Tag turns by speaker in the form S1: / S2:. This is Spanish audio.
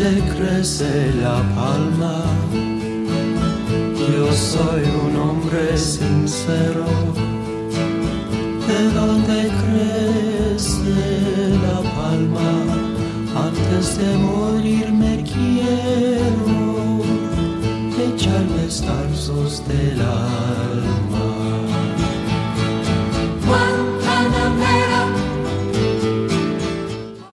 S1: dónde crece la palma. Yo soy un hombre sincero. ¿De dónde crece la palma? Antes de morir me quiero echarme tarzos de la